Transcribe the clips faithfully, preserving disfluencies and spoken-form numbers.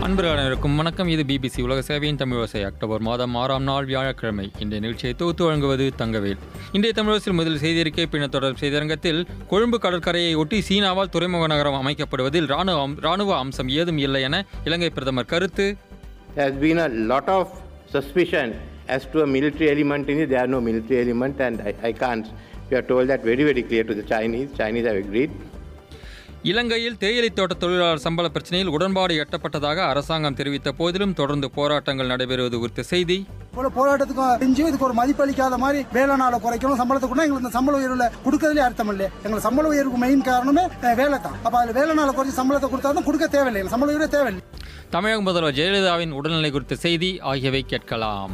அன்பர்கள் அனைவருக்கும் வணக்கம். இது பிபிசி உலக சேவையின் தமிழோசை. அக்டோபர் மாதம் ஆறாம் நாள் வியாழக்கிழமை. இன்றைய நிகழ்ச்சியை தொகுத்து வழங்குவது தங்கவேல். இன்றைய தமிழோசில் முதல் செய்தியறிக்கை, பின்னர் தொடர் செய்தியரங்கத்தில் கொழும்பு கடற்கரையை ஒட்டி சீனாவால் துறைமுக நகரம் அமைக்கப்படுவதில் ராணுவ ராணுவ அம்சம் ஏதும் இல்லை என இலங்கை பிரதமர் கருத்து. There has been a lot of suspicion as to a military element in it. There are no military element and I, I can't. We are told that very very clear to the Chinese. Chinese have agreed. இலங்கையில் தேயிலை தோட்ட தொழிலாளர் சம்பள பிரச்சனையில் உடன்பாடு எட்டப்பட்டதாக அரசாங்கம் தெரிவித்த போதிலும் தொடர்ந்து போராட்டங்கள் நடைபெறுவது குறித்த செய்தி. போராட்டத்துக்கு இதுக்கு ஒரு மதிப்பளிக்காத மாதிரி வேலை நாளை குறைக்கணும், சம்பளத்தை கூட எங்களுக்கு இந்த சம்பள உயர்வுல கொடுக்கறதுலே அர்த்தம் இல்லை. எங்களுக்கு சம்பள உயர்வுக்கு மெயின் காரணமே வேலை தான். அப்ப அதுல வேலை நாளை குறைச்சி சம்பளத்தை கொடுத்தாலும் கொடுக்க தேவையில்லை, சம்பள உயர்வு தேவையில்லை. தமிழக முதல்வர் ஜெயலலிதாவின் உடல்நிலை குறித்த செய்தி ஆகியவை கேட்கலாம்.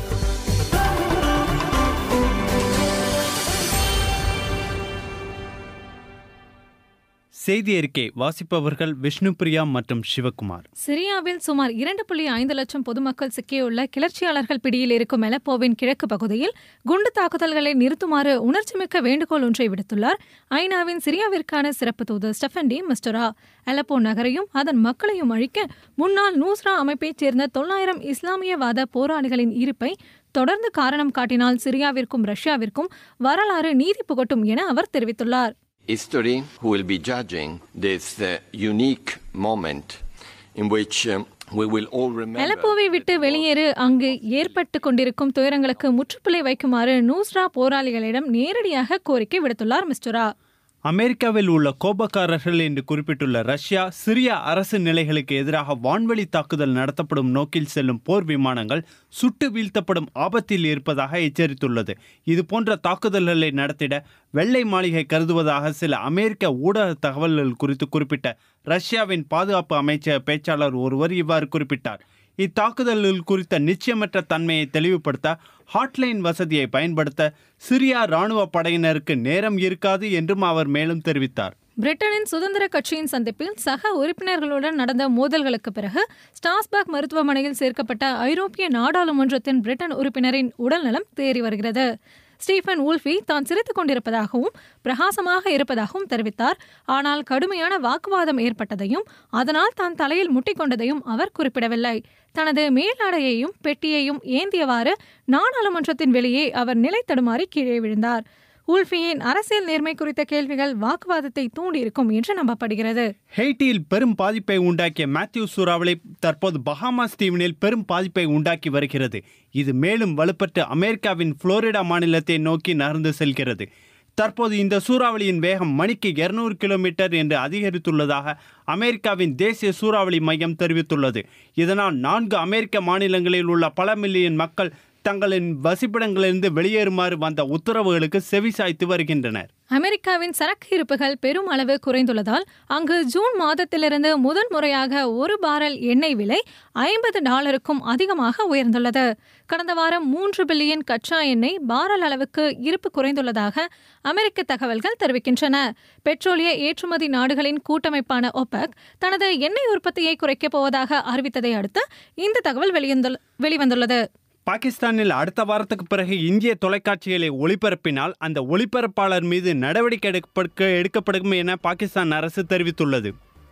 செய்தி அறிக்கை வாசிப்பவர்கள் விஷ்ணுபிரியா மற்றும் சிவகுமார். சிரியாவில் சுமார் இரண்டு புள்ளி ஐந்து லட்சம் பொதுமக்கள் சிக்கியுள்ள கிளர்ச்சியாளர்கள் பிடியில் இருக்கும் அலப்போவின் கிழக்கு பகுதியில் குண்டு தாக்குதல்களை நிறுத்துமாறு உணர்ச்சிமிக்க வேண்டுகோள் ஒன்றை விடுத்துள்ளார் ஐநாவின் சிரியாவிற்கான சிறப்பு தூதர் ஸ்டெஃபன் டி மிஸ்டரா. அலப்போ நகரையும் அதன் மக்களையும் அழிக்க முன்னாள் நூஸ்ரா அமைப்பைச் சேர்ந்த தொள்ளாயிரம் இஸ்லாமியவாத போராளிகளின் இருப்பை தொடர்ந்து காரணம் காட்டினால் சிரியாவிற்கும் ரஷ்யாவிற்கும் வரலாறு நீதி புகட்டும் என அவர் தெரிவித்துள்ளார். History who will be judging this uh, unique moment in which um, we will all remember. அலப்போவை விட்டு வெளியேறு, அங்கு ஏற்பட்டு கொண்டிருக்கும் துயரங்களுக்கு முற்றுப்புள்ளி வைக்குமாறு நூஸ்ரா போராளிகளிடம் நேரடியாக கோரிக்கை விடுத்துள்ளார் மிஸ்டரா. அமெரிக்காவில் உள்ள கோபக்காரர்கள் என்று குறிப்பிட்டுள்ள ரஷ்யா சிரியா அரசு நிலைகளுக்கு எதிராக வான்வெளி தாக்குதல் நடத்தப்படும் நோக்கில் செல்லும் போர் விமானங்கள் சுட்டு வீழ்த்தப்படும் ஆபத்தில் இருப்பதாக எச்சரித்துள்ளது. இது போன்ற தாக்குதல்களை நடத்திட வெள்ளை மாளிகை கருதுவதாக சில அமெரிக்க ஊடக தகவல்கள் குறித்து குறிப்பிட்ட ரஷ்யாவின் பாதுகாப்பு அமைச்சக பேச்சாளர் ஒருவர் இவ்வாறு குறிப்பிட்டார். இத்தாக்குதல்கள் குறித்த நிச்சயமற்ற தன்மையை தெளிவுபடுத்த ஹாட்லைன் வசதியை பயன்படுத்த சிரியா ராணுவ படையினருக்கு நேரம் இருக்காது என்றும் அவர் மேலும் தெரிவித்தார். பிரிட்டனின் சுதந்திர கட்சியின் சந்திப்பில் சக உறுப்பினர்களுடன் நடந்த மோதல்களுக்கு பிறகு ஸ்டாஸ்பர்க் மருத்துவமனையில் சேர்க்கப்பட்ட ஐரோப்பிய நாடாளுமன்றத்தின் பிரிட்டன் உறுப்பினரின் உடல்நலம் தேறி வருகிறது. ஸ்டீஃபன் வூல்ஃபி தான் சிரித்துக் கொண்டிருப்பதாகவும் பிரகாசமாக இருப்பதாகவும் தெரிவித்தார். ஆனால் கடுமையான வாக்குவாதம் ஏற்பட்டதையும் அதனால் தான் தலையில் முட்டிக்கொண்டதையும் அவர் குறிப்பிடவில்லை. தனது மேலாடையையும் பெட்டியையும் ஏந்தியவாறு நாடாளுமன்றத்தின் வெளியே அவர் நிலை தடுமாறி கீழே விழுந்தார். வூல்ஃபியின் அரசியல் நேர்மை குறித்த கேள்விகள் வாக்குவாதத்தை தூண்டியிருக்கும் என்று நம்பப்படுகிறது. ஹெய்ட்டியில் பெரும் பாதிப்பை உண்டாக்கிய மேத்யூ சூறாவளி தற்போது பஹாமாஸ் தீவினில் பெரும் பாதிப்பை உண்டாக்கி வருகிறது. இது மேலும் வலுப்பட்டு அமெரிக்காவின் புளோரிடா மாநிலத்தை நோக்கி நகர்ந்து செல்கிறது. தற்போது இந்த சூறாவளியின் வேகம் மணிக்கு இருநூறு கிலோமீட்டர் என்று அதிகரித்துள்ளதாக அமெரிக்காவின் தேசிய சூறாவளி மையம் தெரிவித்துள்ளது. இதனால் நான்கு அமெரிக்க மாநிலங்களில் உள்ள பல மில்லியன் மக்கள் தங்களின் வசிப்பிடங்களிலிருந்து வெளியேறுமாறு வந்த உத்தரவுகளுக்கு செவிசாய்த்து வருகின்றனர். அமெரிக்காவின் சரக்கு இருப்புகள் பெரும் அளவு குறைந்துள்ளதால் அங்கு ஜூன் மாதத்திலிருந்து முதல் முறையாக ஒரு பாரல் எண்ணெய் விலை ஐம்பது டாலருக்கும் அதிகமாக உயர்ந்துள்ளது. கடந்த வாரம் மூன்று பில்லியன் கச்சா எண்ணெய் பாரல் அளவுக்கு இருப்பு குறைந்துள்ளதாக அமெரிக்க தகவல்கள் தெரிவிக்கின்றன. பெட்ரோலிய ஏற்றுமதி நாடுகளின் கூட்டமைப்பான ஒபெக் தனது எண்ணெய் உற்பத்தியை குறைக்கப் போவதாக அறிவித்ததை அடுத்து இந்த தகவல் வெளிவந்துள்ளது. பாகிஸ்தானில் அடுத்த வாரத்துக்கு பிறகு இந்திய தொலைக்காட்சிகளை ஒளிபரப்பினால் அந்த ஒளிபரப்பாளர் மீது நடவடிக்கை எடுக்க எடுக்கப்படும் என பாகிஸ்தான் அரசு தெரிவித்துள்ளது.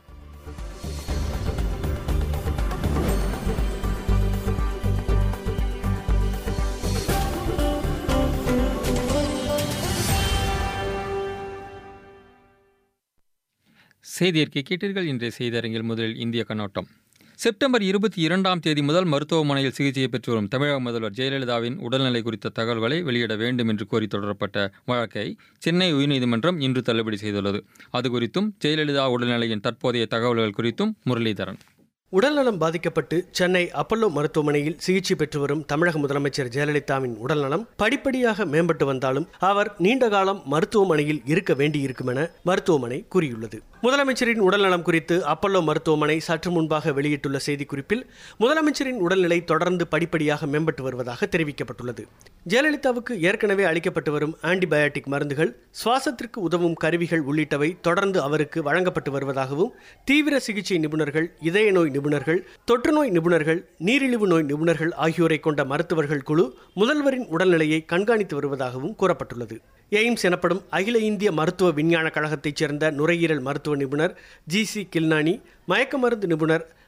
செய்தி அறிக்கை கேட்டீர்கள். இன்றைய செய்தியரங்கில் முதலில் இந்திய கண்ணோட்டம். செப்டம்பர் இருபத்தி இரண்டாம் தேதி முதல் மருத்துவமனையில் சிகிச்சையை பெற்று வரும் தமிழக முதல்வர் ஜெயலலிதாவின் உடல்நிலை குறித்த தகவல்களை வெளியிட வேண்டும் என்று கோரி தொடரப்பட்ட வழக்கை சென்னை உயர்நீதிமன்றம் இன்று தள்ளுபடி செய்துள்ளது. அது குறித்தும் ஜெயலலிதா உடல்நிலையின் தற்போதைய தகவல்கள் குறித்தும் முரளிதரன். உடல்நலம் பாதிக்கப்பட்டு சென்னை அப்பல்லோ மருத்துவமனையில் சிகிச்சை பெற்று வரும் தமிழக முதலமைச்சர் ஜெயலலிதாவின் உடல்நலம் படிப்படியாக மேம்பட்டு வந்தாலும் அவர் நீண்ட காலம் மருத்துவமனையில் இருக்க வேண்டியிருக்கும் என மருத்துவமனை கூறியுள்ளது. முதலமைச்சரின் உடல்நலம் குறித்து அப்பல்லோ மருத்துவமனை சற்று முன்பாக வெளியிட்டுள்ள செய்திக்குறிப்பில் முதலமைச்சரின் உடல்நிலை தொடர்ந்து படிப்படியாக மேம்பட்டு வருவதாக தெரிவிக்கப்பட்டுள்ளது. ஜெயலலிதாவுக்கு ஏற்கனவே அளிக்கப்பட்டு வரும் ஆன்டிபயாட்டிக் மருந்துகள், சுவாசத்திற்கு உதவும் கருவிகள் உள்ளிட்டவை தொடர்ந்து அவருக்கு வழங்கப்பட்டு வருவதாகவும் தீவிர சிகிச்சை நிபுணர்கள், இதய நோய் நிபுணர்கள், தொற்றுநோய் நிபுணர்கள், நீரிழிவு நோய் நிபுணர்கள் ஆகியோரை கொண்ட மருத்துவர்கள் குழு முதல்வரின் உடல்நிலையை கண்காணித்து வருவதாகவும் கூறப்பட்டுள்ளது. எய்ம்ஸ் எனப்படும் அகில இந்திய மருத்துவ விஞ்ஞான கழகத்தைச் சேர்ந்த நுரையீரல் மருத்துவ நிபுணர் ஜி சி கில்னானி, மயக்க மருந்து நிபுணர்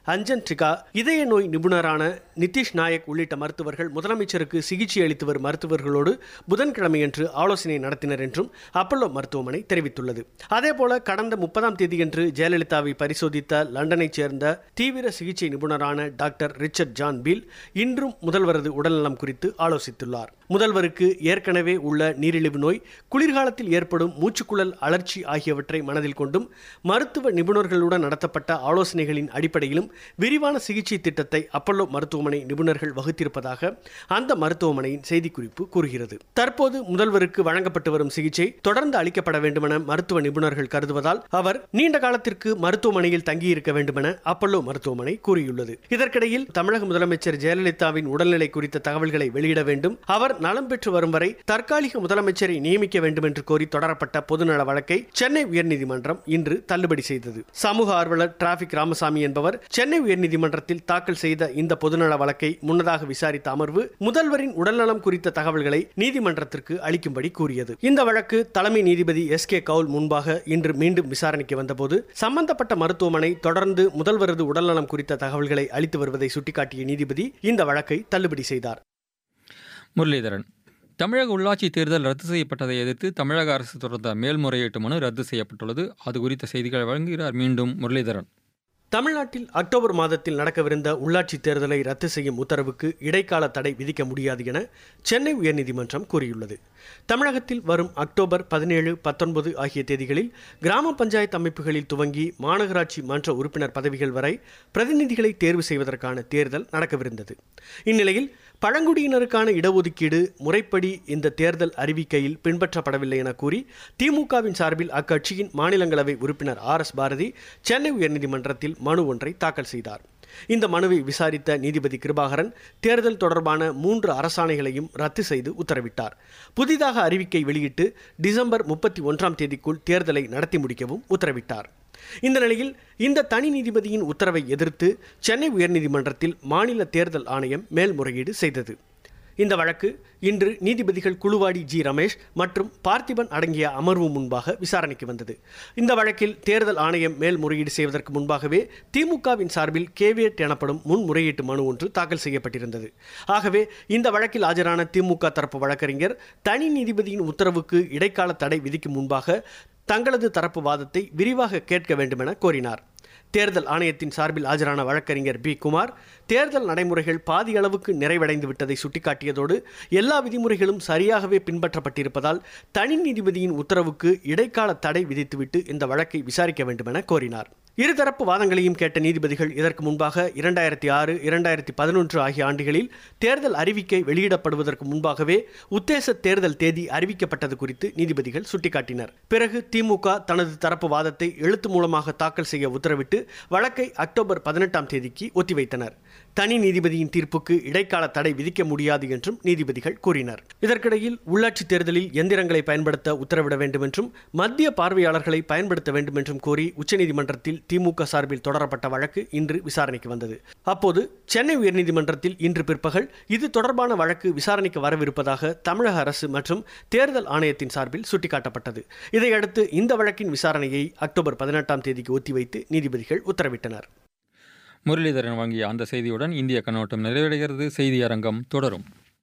அஞ்சன் ட்ரிகா, இதய நோய் நிபுணரான நிதிஷ் நாயக் உள்ளிட்ட மருத்துவர்கள் முதலமைச்சருக்கு சிகிச்சை அளித்து வரும் மருத்துவர்களோடு புதன்கிழமையன்று ஆலோசனை நடத்தினர் என்றும் அப்பல்லோ மருத்துவமனை தெரிவித்துள்ளது. அதேபோல கடந்த முப்பதாம் தேதியன்று ஜெயலலிதாவை பரிசோதித்த லண்டனைச் சேர்ந்த தீவிர சிகிச்சை நிபுணரான டாக்டர் ரிச்சர்ட் ஜான் பீல் இன்றும் முதல்வரது உடல்நலம் குறித்து ஆலோசித்துள்ளார். முதல்வருக்கு ஏற்கனவே உள்ள நீரிழிவு நோய், குளிர்காலத்தில் ஏற்படும் மூச்சுக்குழல் அழற்சி ஆகியவற்றை மனதில் கொண்டும் மருத்துவ நிபுணர்களுடன் நடத்தப்பட்ட ஆலோசனைகளின் அடிப்படையிலும் விரிவான சிகிச்சை திட்டத்தை அப்பல்லோ மருத்துவமனை நிபுணர்கள் வகுத்திருப்பதாக அந்த மருத்துவமனையின் செய்திக்குறிப்பு கூறுகிறது. தற்போது முதல்வருக்கு வழங்கப்பட்டு வரும் சிகிச்சை தொடர்ந்து அளிக்கப்பட வேண்டுமென மருத்துவ நிபுணர்கள் கருதுவதால் அவர் நீண்ட காலத்திற்கு மருத்துவமனையில் தங்கியிருக்க வேண்டுமென அப்பல்லோ மருத்துவமனை கூறியுள்ளது. இதற்கிடையில் தமிழக முதலமைச்சர் ஜெயலலிதாவின் உடல்நிலை குறித்த தகவல்களை வெளியிட வேண்டும், அவர் நலம் பெற்று வரும் வரை தற்காலிக முதலமைச்சரை நியமிக்க வேண்டும் என்று கோரி தொடரப்பட்ட பொதுநல வழக்கை சென்னை உயர்நீதிமன்றம் இன்று தள்ளுபடி செய்தது. சமூக ஆர்வலர் டிராபிக் ராமசாமி என்பவர் சென்னை உயர்நீதிமன்றத்தில் தாக்கல் செய்த இந்த பொதுநல வழக்கை முன்னதாக விசாரித்த அமர்வு முதல்வரின் உடல்நலம் குறித்த தகவல்களை நீதிமன்றத்திற்கு அளிக்கும்படி கூறியது. இந்த வழக்கு தலைமை நீதிபதி எஸ் கே கவுல் முன்பாக இன்று மீண்டும் விசாரணைக்கு வந்தபோது சம்பந்தப்பட்ட மருத்துவமனை தொடர்ந்து முதல்வரது உடல்நலம் குறித்த தகவல்களை அளித்து வருவதை சுட்டிக்காட்டிய நீதிபதி இந்த வழக்கை தள்ளுபடி செய்தார். முரளிதரன், தமிழக உள்ளாட்சி தேர்தல் ரத்து செய்யப்பட்டதை எதிர்த்து தமிழக அரசு தொடர்ந்த மேல்முறையீட்டு மனு ரத்து செய்யப்பட்டுள்ளது. அது குறித்த செய்திகளை வழங்குகிறார் மீண்டும் முரளிதரன். தமிழ்நாட்டில் அக்டோபர் மாதத்தில் நடக்கவிருந்த உள்ளாட்சி தேர்தலை ரத்து செய்யும் உத்தரவுக்கு இடைக்கால தடை விதிக்க முடியாது என சென்னை உயர்நீதிமன்றம் கூறியுள்ளது. தமிழகத்தில் வரும் அக்டோபர் பதினேழு பத்தொன்பது ஆகிய தேதிகளில் கிராம பஞ்சாயத்து அமைப்புகளில் துவங்கி மாநகராட்சி மன்ற உறுப்பினர் பதவிகள் வரை பிரதிநிதிகளை தேர்வு செய்வதற்கான தேர்தல் நடக்கவிருந்தது. இந்நிலையில் பழங்குடியினருக்கான இடஒதுக்கீடு முறைப்படி இந்த தேர்தல் அறிவிக்கையில் பின்பற்றப்படவில்லை என கூறி திமுகவின் சார்பில் அக்கட்சியின் மாநிலங்களவை உறுப்பினர் ஆர் எஸ் பாரதி சென்னை உயர்நீதிமன்றத்தில் மனு ஒன்றை தாக்கல் செய்தார். இந்த மனுவை விசாரித்த நீதிபதி கிருபாகரன் தேர்தல் தொடர்பான மூன்று அரசாணைகளையும் ரத்து செய்து உத்தரவிட்டார். புதிதாக அறிவிக்கை வெளியிட்டு டிசம்பர் முப்பத்தி ஒன்றாம் தேதிக்குள் தேர்தலை நடத்தி முடிக்கவும் உத்தரவிட்டார். இந்த நிலையில் இந்த தனி நீதிபதியின் உத்தரவை எதிர்த்து சென்னை உயர்நீதிமன்றத்தில் மாநில தேர்தல் ஆணையம் மேல்முறையீடு செய்தது. இந்த வழக்கு இன்று நீதிபதிகள் குழுவாடி ஜி ரமேஷ் மற்றும் பார்த்திபன் அடங்கிய அமர்வு முன்பாக விசாரணைக்கு வந்தது. இந்த வழக்கில் தேர்தல் ஆணையம் மேல்முறையீடு செய்வதற்கு முன்பாகவே திமுகவின் சார்பில் கேவியட் எனப்படும் முன்முறையீட்டு மனு ஒன்று தாக்கல் செய்யப்பட்டிருந்தது. ஆகவே இந்த வழக்கில் ஆஜரான திமுக தரப்பு வழக்கறிஞர் தனி நீதிபதியின் உத்தரவுக்கு இடைக்கால தடை விதிக்கும் முன்பாக தங்களது தரப்பு வாதத்தை விரிவாக கேட்க வேண்டும் என கோரினார். தேர்தல் ஆணையத்தின் சார்பில் ஆஜரான வழக்கறிஞர் பி குமார் தேர்தல் நடைமுறைகள் பாதி அளவுக்கு நிறைவடைந்து விட்டதை சுட்டிக்காட்டியதோடு எல்லா விதிமுறைகளும் சரியாகவே பின்பற்றப்பட்டிருப்பதால் தனி நீதிபதியின் உத்தரவுக்கு இடைக்கால தடை விதித்துவிட்டு இந்த வழக்கை விசாரிக்க வேண்டும் என கோரினார். இருதரப்பு வாதங்களையும் கேட்ட நீதிபதிகள் இதற்கு முன்பாக இரண்டாயிரத்தி ஆறு இரண்டாயிரத்தி பதினொன்று ஆகிய ஆண்டுகளில் தேர்தல் அறிவிக்கை வெளியிடப்படுவதற்கு முன்பாகவே உத்தேச தேர்தல் தேதி அறிவிக்கப்பட்டது குறித்து நீதிபதிகள் சுட்டிக்காட்டினர். பிறகு திமுக தனது தரப்பு வாதத்தை எழுத்து மூலமாக தாக்கல் செய்ய உத்தரவிட்டு வழக்கை அக்டோபர் பதினெட்டாம் தேதிக்கு ஒத்திவைத்தனர். தனி நீதிபதியின் தீர்ப்புக்கு இடைக்கால தடை விதிக்க முடியாது என்றும் நீதிபதிகள் கூறினர். இதற்கிடையில் உள்ளாட்சி தேர்தலில் எந்திரங்களை பயன்படுத்த உத்தரவிட வேண்டும் என்றும் மத்திய பார்வையாளர்களை பயன்படுத்த வேண்டும் என்றும் கோரி உச்சநீதிமன்றத்தில் திமுக சார்பில் தொடரப்பட்ட வழக்கு இன்று விசாரணைக்கு வந்தது. அப்போது சென்னை உயர்நீதிமன்றத்தில் இன்று பிற்பகல் இது தொடர்பான வழக்கு விசாரணைக்கு வரவிருப்பதாக தமிழக அரசு மற்றும் தேர்தல் ஆணையத்தின் சார்பில் சுட்டிக்காட்டப்பட்டது. இதையடுத்து இந்த வழக்கின் விசாரணையை அக்டோபர் பதினெட்டாம் தேதிக்கு ஒத்திவைத்து நீதிபதிகள் உத்தரவிட்டனர். முரளிதரன் வழங்கிய அந்த செய்தியுடன் இந்திய கண்ணோட்டம் நிறைவடைகிறது. செய்தி அரங்கம் தொடரும்.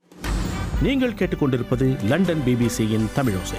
நீங்கள் கேட்டுக்கொண்டிருப்பது லண்டன் பிபிசியின் தமிழோசை.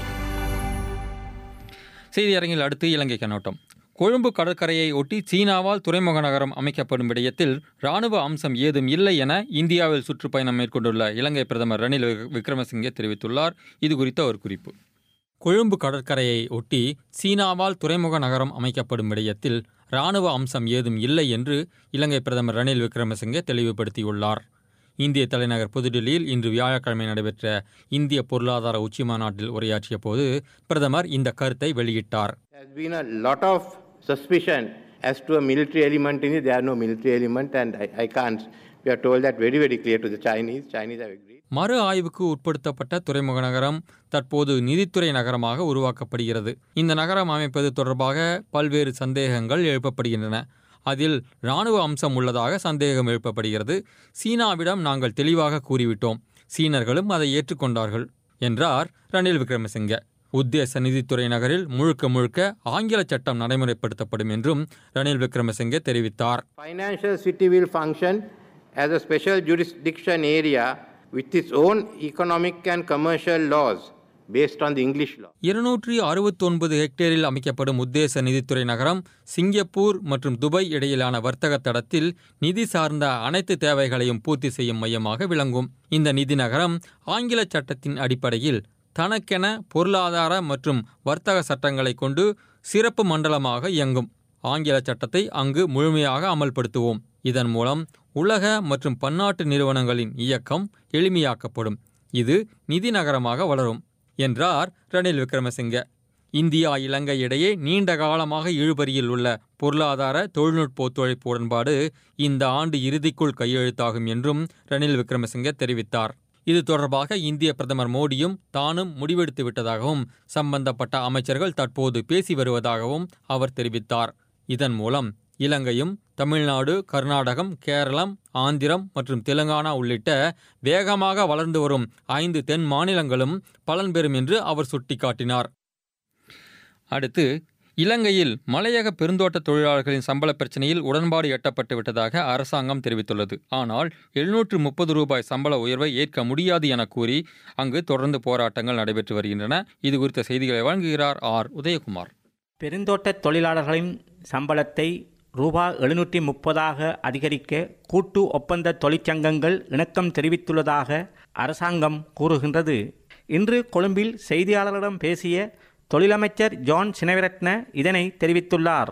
செய்தி அரங்கில் அடுத்து இலங்கை கண்ணோட்டம். கொழும்பு கடற்கரையை ஒட்டி சீனாவால் துறைமுக நகரம் அமைக்கப்படும் விடயத்தில் இராணுவ அம்சம் ஏதும் இல்லை என இந்தியாவில் சுற்றுப்பயணம் மேற்கொண்டுள்ள இலங்கை பிரதமர் ரணில் விக்ரமசிங்கே தெரிவித்துள்ளார். இது குறித்த ஒரு குறிப்பு. கொழும்பு கடற்கரையை ஒட்டி சீனாவால் துறைமுக நகரம் அமைக்கப்படும் விடயத்தில் இராணுவ அம்சம் ஏதும் இல்லை என்று இலங்கை பிரதமர் ரணில் விக்ரமசிங்கே தெளிவுபடுத்தியுள்ளார். இந்திய தலைநகர் புதுடில்லியில் இன்று வியாழக்கிழமை நடைபெற்ற இந்திய பொருளாதார உச்சி மாநாட்டில் உரையாற்றிய போது பிரதமர் இந்த கருத்தை வெளியிட்டார். Suspicion as to a military element in it. There are no military element, and I, I can't. We are told that very, very clear to the Chinese. Chinese have agreed. மறு ஆய்வுக்கு உட்படுத்தப்பட்ட துறைமுக நகரம் தற்போது நிதித்துறை நகரமாக உருவாக்கப்படுகிறது. இந்த நகரம் அமைப்பது தொடர்பாக பல்வேறு சந்தேகங்கள் எழுப்பப்படுகின்றன. அதில் இராணுவ அம்சம் உள்ளதாக சந்தேகம் எழுப்பப்படுகிறது. சீனாவிடம் நாங்கள் தெளிவாக கூறிவிட்டோம், சீனர்களும் அதை ஏற்றுக்கொண்டார்கள் என்றார் ரணில் விக்ரமசிங்கே. உத்தேச நிதித்துறை நகரில் முழுக்க முழுக்க ஆங்கில சட்டம் நடைமுறைப்படுத்தப்படும் என்றும் ரணில் விக்ரமசிங்கே தெரிவித்தார். Financial city will function as a special jurisdiction area with its own economic and commercial laws based on the English law. இருநூற்றி அறுபத்தி ஒன்பது ஹெக்டேரில் அமைக்கப்படும் உத்தேச நிதித்துறை நகரம் சிங்கப்பூர் மற்றும் துபாய் இடையிலான வர்த்தக தடத்தில் நிதி சார்ந்த அனைத்து தேவைகளையும் பூர்த்தி செய்யும் மையமாக விளங்கும். இந்த நிதி நகரம் ஆங்கில சட்டத்தின் அடிப்படையில் தனக்கென பொருளாதார மற்றும் வர்த்தக சட்டங்களை கொண்டு சிறப்பு மண்டலமாக இயங்கும். ஆங்கில சட்டத்தை அங்கு முழுமையாக அமல்படுத்துவோம். இதன் மூலம் உலக மற்றும் பன்னாட்டு நிறுவனங்களின் இயக்கம் எளிமையாக்கப்படும். இது நிதி நகரமாக வளரும் என்றார் ரணில் விக்ரமசிங்கே. இந்தியா இலங்கை இடையே நீண்ட காலமாக இழுபறியில் உள்ள பொருளாதார தொழில்நுட்ப ஒத்துழைப்பு உடன்பாடு இந்த ஆண்டு இறுதிக்குள் கையெழுத்தாகும் என்றும் ரணில் விக்ரமசிங்கே தெரிவித்தார். இது தொடர்பாக இந்திய பிரதமர் மோடியும் தானும் முடிவெடுத்து விட்டதாகவும் சம்பந்தப்பட்ட அமைச்சர்கள் தற்போது பேசி வருவதாகவும் அவர் தெரிவித்தார். இதன் மூலம் இலங்கையும் தமிழ்நாடு, கர்நாடகம், கேரளம், ஆந்திரம் மற்றும் தெலுங்கானா உள்ளிட்ட வேகமாக வளர்ந்து வரும் ஐந்து தென் மாநிலங்களும் பலன் பெறும் என்று அவர் சுட்டிக்காட்டினார். அடுத்து, இலங்கையில் மலையக பெருந்தோட்ட தொழிலாளர்களின் சம்பள பிரச்சினையில் உடன்பாடு எட்டப்பட்டு விட்டதாக அரசாங்கம் தெரிவித்துள்ளது. ஆனால் எழுநூற்று முப்பது ரூபாய் சம்பள உயர்வை ஏற்க முடியாது என கூறி அங்கு தொடர்ந்து போராட்டங்கள் நடைபெற்று வருகின்றன. இது குறித்த செய்திகளை வழங்குகிறார் ஆர் உதயகுமார். பெருந்தோட்ட தொழிலாளர்களின் சம்பளத்தை ரூபா எழுநூற்றி முப்பதாக அதிகரிக்க கூட்டு ஒப்பந்த தொழிற்சங்கங்கள் இணக்கம் தெரிவித்துள்ளதாக அரசாங்கம் கூறுகின்றது. இன்று கொழும்பில் செய்தியாளர்களிடம் பேசிய தொழிலமைச்சர் ஜான் சினவிரட்ன இதனை தெரிவித்துள்ளார்.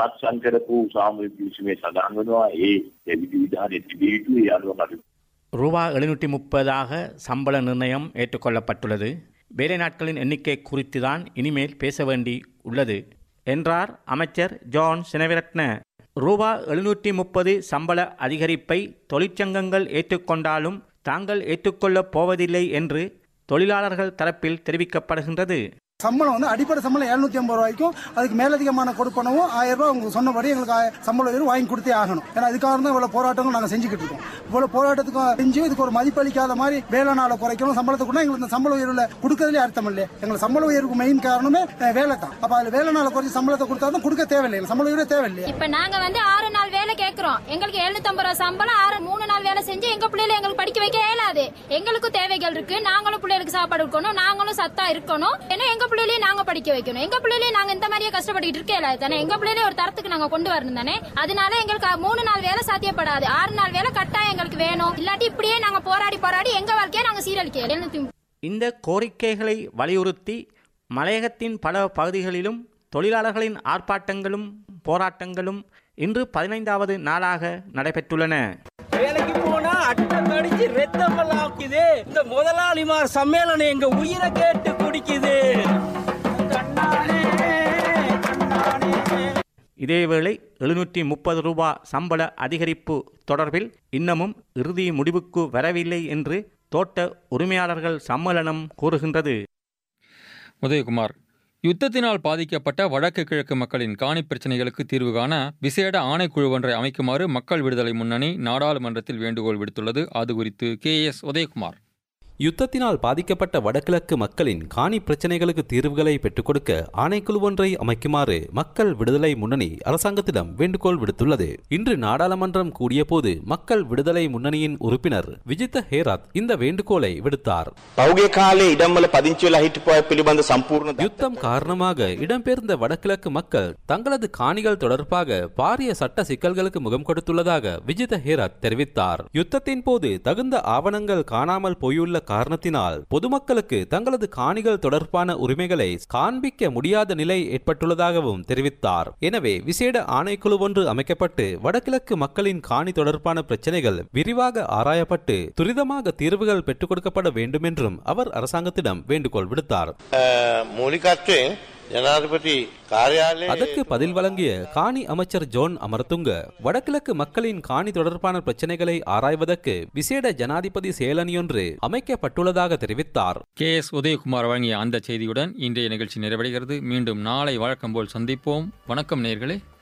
ரூபா எழுநூற்றி முப்பதாக சம்பள நிர்ணயம் ஏற்றுக்கொள்ளப்பட்டுள்ளது. வேலை நாட்களின் எண்ணிக்கை குறித்துதான் இனிமேல் பேச வேண்டி உள்ளது என்றார் அமைச்சர் ஜான் சினவிரட்ன. ரூபா எழுநூற்றி முப்பது சம்பள அதிகரிப்பை தொழிற்சங்கங்கள் ஏற்றுக்கொண்டாலும் தாங்கள் ஏற்றுக்கொள்ளப் போவதில்லை என்று தொழிலாளர்கள் தரப்பில் தெரிவிக்கப்படுகின்றது. சம்பளம் வந்து அடிப்படை சம்பளம் எழுநூத்தி ஐம்பது ரூபாய்க்கும் அதுக்கு மேலதிகமான கொடுப்பனவும் ஆயிரம் ரூபாய் அவங்க சொன்னபடி எங்களுக்கு சம்பளம் உயர்வு வாங்கி கொடுத்தே ஆகணும். ஏன்னா அதுக்காக தான் இவ்வளவு போராட்டங்கள் நாங்கள் செஞ்சுக்கிட்டு இருக்கோம். இவ்வளவு போராட்டத்துக்கு செஞ்சு இதுக்கு ஒரு மதிப்பளிக்காத மாதிரி வேலை நாளை குறைக்கணும், சம்பளத்தை கூட எங்களுக்கு இந்த சம்பள உயர்வுல கொடுக்கறதுலே அர்த்தம் இல்லையே. எங்களுக்கு சம்பள உயர்வுக்கு மெயின் காரணமே வேலை தான். அப்ப அதுல வேலை நாளை குறைச்சி சம்பளத்தை கொடுத்தாலும் கொடுக்க தேவையில்லை, சம்பள உயர்வு தேவையில்லையே. இப்ப நாங்க வந்து ஆறு நாள் வேலை கேட்கிறோம், எங்களுக்கு எழுநூத்தி ஐம்பது ரூபாய் சம்பளம், ஆறு மூணு நாள் வேலை செஞ்சு எங்க பிள்ளைகளை எங்களுக்கு படிக்க வைக்க இயலாது. எங்களுக்கும் தேவைகள் இருக்கு, நாங்களும் பிள்ளைகளுக்கு சாப்பாடு இருக்கணும், நாங்களும் சத்தா இருக்கணும், ஏன்னா எங்க பிள்ளைகளையும் நாங்க படிக்க வைக்கணும். எங்க பிள்ளைகளே நாங்க இந்த மாதிரியே கஷ்டப்பட்டு இருக்கே தானே, எங்க பிள்ளைகளே ஒரு தரத்துக்கு நாங்க கொண்டு வரணும் தானே. அதனால எங்களுக்கு மூணு நாள் வேலை சாத்தியப்படாது, ஆறு நாள் வேலை கட்டாயம் எங்களுக்கு வேணும். இல்லாட்டி இப்படியே நாங்க போராடி போராடி எங்க வாழ்க்கையை நாங்க சீரழிக்க. இந்த கோரிக்கைகளை வலியுறுத்தி மலையகத்தின் பல பகுதிகளிலும் தொழிலாளர்களின் ஆர்ப்பாட்டங்களும் போராட்டங்களும் இன்று பதினைந்தாவது நாளாக நடைபெற்றுள்ளன. வேலைக்கு போனா அட்டம் கடிச்சு ரத்தம் ஆக்குது. இந்த முதலாளிமார் சம்மேளனம் எங்க உயிரை கேட்டு குடிக்குது. இதேவேளை எழுநூற்றி முப்பது ரூபா சம்பள அதிகரிப்பு தொடர்பில் இன்னமும் இறுதி முடிவுக்கு வரவில்லை என்று தோட்ட உரிமையாளர்கள் சம்மேளனம் கூறுகின்றது. உதயகுமார், யுத்தத்தினால் பாதிக்கப்பட்ட வடக்கு கிழக்கு மக்களின் காணி பிரச்சினைகளுக்கு தீர்வு காண விசேட ஆணைக்குழு ஒன்றை அமைக்குமாறு மக்கள் விடுதலை முன்னணி நாடாளுமன்றத்தில் வேண்டுகோள் விடுத்துள்ளது. அது குறித்து கே எஸ் உதயகுமார். யுத்தத்தினால் பாதிக்கப்பட்ட வடகிழக்கு மக்களின் காணி பிரச்சினைகளுக்கு தீர்வுகளை பெற்றுக் கொடுக்க ஆணைக்குழு ஒன்றை அமைக்குமாறு மக்கள் விடுதலை முன்னணி அரசாங்கத்திடம் வேண்டுகோள் விடுத்துள்ளது. இன்று நாடாளுமன்றம் கூடிய போது மக்கள் விடுதலை முன்னணியின் உறுப்பினர் விஜித்த ஹேராத் இந்த வேண்டுகோளை விடுத்தார். யுத்தம் காரணமாக இடம்பெயர்ந்த வடகிழக்கு மக்கள் தங்களது காணிகள் தொடர்பாக பாரிய சட்ட சிக்கல்களுக்கு முகம் கொடுத்துள்ளதாக விஜித்த ஹேராத் தெரிவித்தார். யுத்தத்தின் போது தகுந்த ஆவணங்கள் காணாமல் போயுள்ள காரணத்தினால் பொதுமக்களுக்கு தங்களது காணிகள் தொடர்பான உரிமைகளை காண்பிக்க முடியாத நிலை ஏற்பட்டுள்ளதாகவும் தெரிவித்தார். எனவே விசேட ஆணைக்குழு ஒன்று அமைக்கப்பட்டு வடகிழக்கு மக்களின் காணி தொடர்பான பிரச்சனைகள் விரிவாக ஆராயப்பட்டு துரிதமாக தீர்வுகள் பெற்றுக் கொடுக்கப்பட வேண்டும் என்றும் அவர் அரசாங்கத்திடம் வேண்டுகோள் விடுத்தார். அதற்கு பதில் வழங்கிய காணி அமைச்சர் ஜோன் அமரதுங்க வடகிழக்கு மக்களின் காணி தொடர்பான பிரச்சனைகளை ஆராய்வதற்கு விசேட ஜனாதிபதி செயலணியொன்று அமைக்கப்பட்டுள்ளதாக தெரிவித்தார். கே எஸ் உதயகுமார் வழங்கிய அந்த செய்தியுடன் இன்றைய நிகழ்ச்சி நிறைவடைகிறது. மீண்டும் நாளை வழக்கம் போல் சந்திப்போம். வணக்கம் நேயர்களே.